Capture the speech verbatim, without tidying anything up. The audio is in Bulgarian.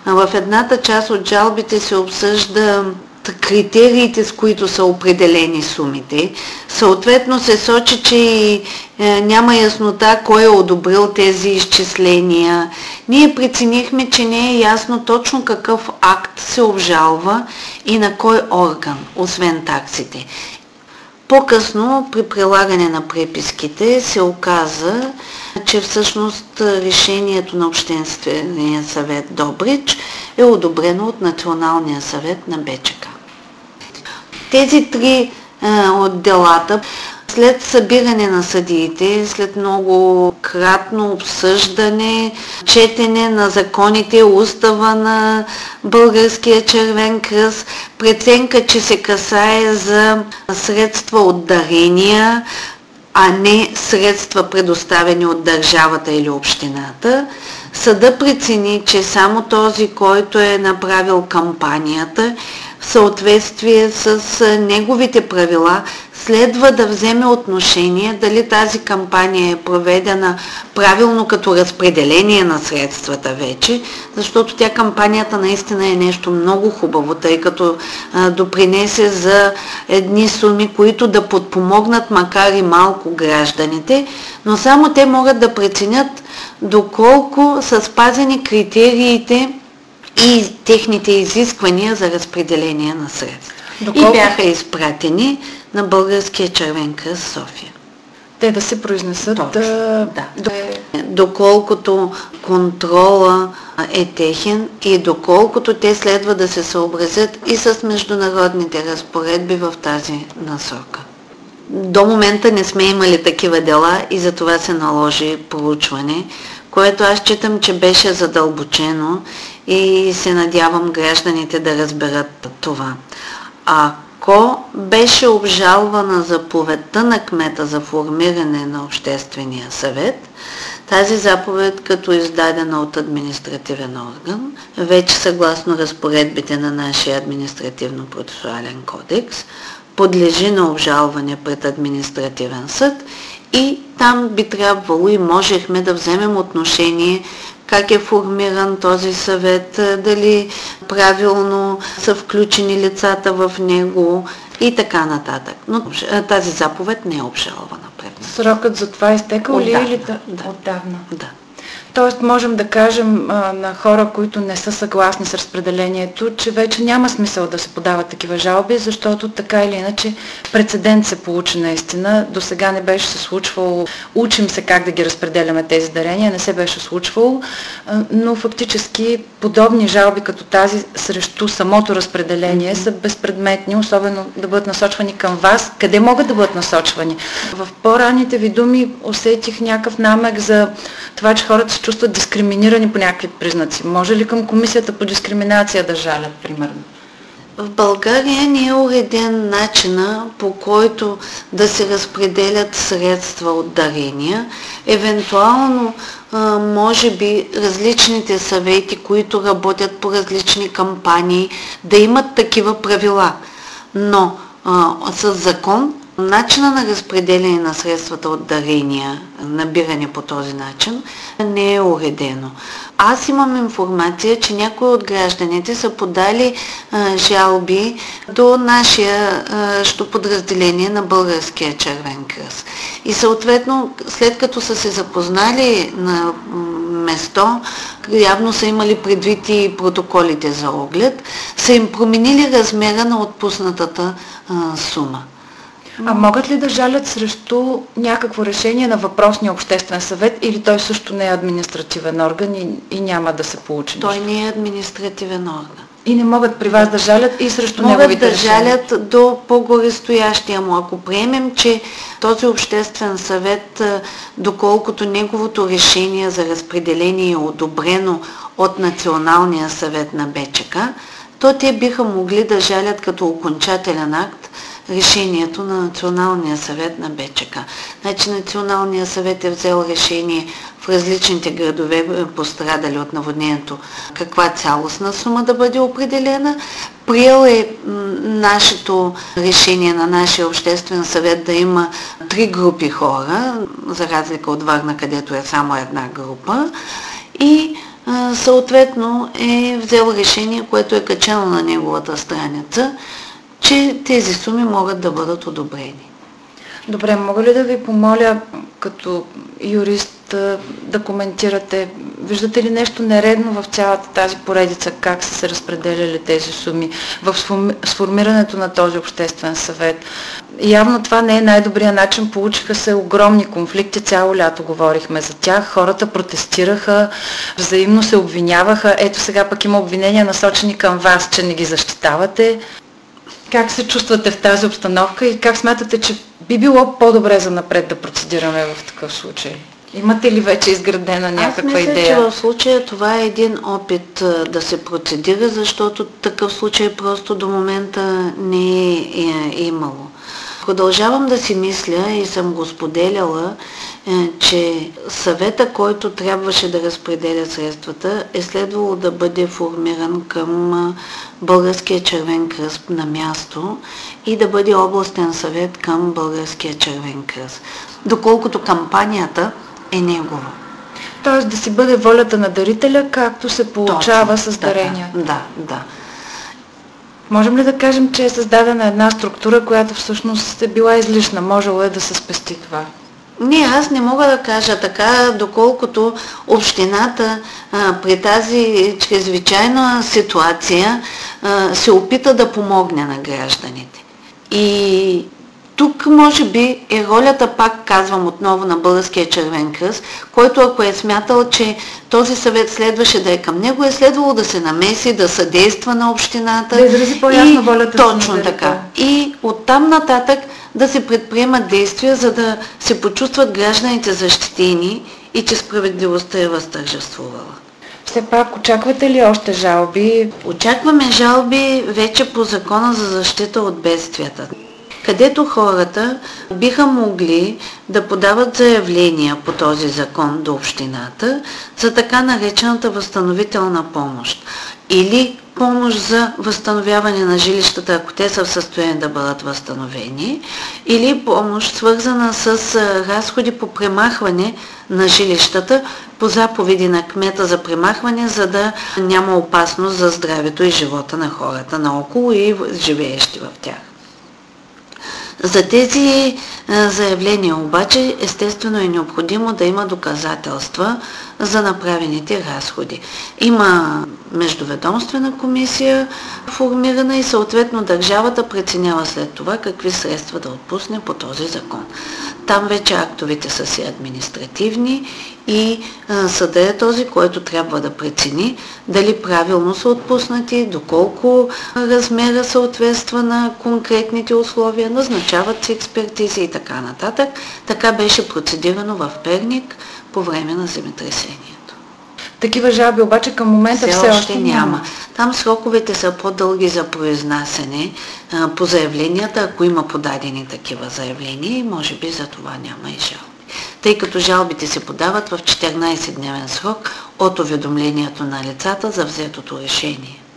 В едната част от жалбите се обсъжда критериите, с които са определени сумите. Съответно се сочи, че и е, няма яснота кой е одобрил тези изчисления. Ние преценихме, че не е ясно точно какъв акт се обжалва и на кой орган, освен таксите. По-късно, при прилагане на преписките, се оказа, че всъщност решението на Обществения съвет Добрич е одобрено от Националния съвет на БЧК. Тези три е, от делата, след събиране на съдиите, след многократно обсъждане, четене на законите, устава на Българския червен кръст, преценка, че се касае за средства от дарения, а не средства предоставени от държавата или общината, съда прецени, че само този, който е направил кампанията, в съответствие с неговите правила, следва да вземе отношение дали тази кампания е проведена правилно като разпределение на средствата вече, защото тя кампанията наистина е нещо много хубаво, тъй като а, допринесе за едни суми, които да подпомогнат макар и малко гражданите, но само те могат да преценят доколко са спазени критериите и техните изисквания за разпределение на средства. Доколко... И бяха изпратени на Българския червен кръст София. Те да се произнесат... Точно, да. да. Доколкото контрола е техен и доколкото те следва да се съобразят и с международните разпоредби в тази насока. До момента не сме имали такива дела и за това се наложи проучване, което аз считам, че беше задълбочено и се надявам гражданите да разберат това. Ако беше обжалвана заповедта на кмета за формиране на Обществения съвет, тази заповед, като издадена от административен орган, вече съгласно разпоредбите на нашия административно-процесуален кодекс, подлежи на обжалване пред административен съд и там би трябвало и можехме да вземем отношение как е формиран този съвет, дали правилно са включени лицата в него и така нататък. Но тази заповед не е обжалвана пред нас. Срокът за това е изтекал ли или да? Да. Отдавна? Да. Тоест можем да кажем а, на хора, които не са съгласни с разпределението, че вече няма смисъл да се подават такива жалби, защото така или иначе прецедент се получи наистина. До сега не беше се случвало, учим се как да ги разпределяме тези дарения, не се беше случвало, а, но фактически подобни жалби като тази срещу самото разпределение mm-hmm. са безпредметни, особено да бъдат насочвани към вас. Къде могат да бъдат насочвани? В по-ранните ви думи усетих някакъв намек за това, че хората се чувстват дискриминирани по някакви признаци. Може ли към комисията по дискриминация да жалят, примерно? В България не е уреден начина, по който да се разпределят средства от дарения. Евентуално, може би, различните съвети, които работят по различни кампании, да имат такива правила. Но с закон начина на разпределение на средствата от дарения, набиране по този начин, не е уредено. Аз имам информация, че някои от гражданите са подали а, жалби до нашия а, подразделение на Българския червен кръст. И съответно, след като са се запознали на место, явно са имали предвид и протоколите за оглед, са им променили размера на отпуснатата а, сума. А могат ли да жалят срещу някакво решение на въпросния обществен съвет или той също не е административен орган и, и няма да се получи? Той не е административен орган. И не могат при вас да жалят и срещу могат неговите да решения? Могат да жалят до по-горестоящия му. Ако приемем, че този обществен съвет, доколкото неговото решение за разпределение е одобрено от Националния съвет на БЧК, то те биха могли да жалят като окончателен акт решението на Националния съвет на БЧК. Значи Националния съвет е взел решение в различните градове, пострадали от наводнението, каква цялостна сума да бъде определена. Приел е нашето решение на нашия обществен съвет да има три групи хора, за разлика от Варна, където е само една група, и съответно е взел решение, което е качено на неговата страница, че тези суми могат да бъдат одобрени. Добре, мога ли да ви помоля като юрист да коментирате, виждате ли нещо нередно в цялата тази поредица, как са се разпределяли тези суми в сформирането на този обществен съвет? Явно това не е най-добрият начин, получиха се огромни конфликти, цяло лято говорихме за тях, хората протестираха, взаимно се обвиняваха, ето сега пък има обвинения насочени към вас, че не ги защитавате. Как се чувствате в тази обстановка и как смятате, че би било по-добре за напред да процедираме в такъв случай? Имате ли вече изградена някаква идея? Аз мисля, идея? че в случая това е един опит да се процедира, защото такъв случай просто до момента не е имало. Продължавам да си мисля и съм го споделяла, че съвета, който трябваше да разпределя средствата, е следвало да бъде формиран към Българския червен кръст на място и да бъде областен съвет към Българския червен кръст, доколкото кампанията е негова. Тоест да си бъде волята на дарителя, както се получава Точно, с дарения. Да, да, да. Можем ли да кажем, че е създадена една структура, която всъщност е била излишна? Можело е да се спести това? Не, аз не мога да кажа така, доколкото общината а, при тази чрезвичайна ситуация а, се опита да помогне на гражданите. И тук може би е ролята, пак казвам отново, на Българския червен кръст, който ако е смятал, че този съвет следваше да е към него, е следвало да се намеси, да съдейства на общината. Да изрази по-ясно волята. Точно така. И оттам нататък да се предприемат действия, за да се почувстват гражданите защитени и че справедливостта е възтържествувала. Все пак, очаквате ли още жалби? Очакваме жалби вече по Закона за защита от бедствията, където хората биха могли да подават заявления по този закон до общината за така наречената възстановителна помощ или помощ за възстановяване на жилищата, ако те са в състояние да бъдат възстановени, или помощ свързана с разходи по премахване на жилищата по заповеди на кмета за премахване, за да няма опасност за здравето и живота на хората наоколо и живеещи в тях. За тези заявления обаче естествено е необходимо да има доказателства за направените разходи. Има междуведомствена комисия формирана и съответно държавата преценява след това какви средства да отпусне по този закон. Там вече актовете са си административни и съдът е този, който трябва да прецени дали правилно са отпуснати, доколко размера съответства на конкретните условия, назначават се експертизи и така нататък. Така беше процедирано в Перник по време на земетресението. Такива жалби обаче към момента все, все още, още няма. няма. Там сроковете са по-дълги за произнасяне а, по заявленията, ако има подадени такива заявления и може би за това няма и жалби. Тъй като жалбите се подават в четиринайсетдневен срок от уведомлението на лицата за взетото решение.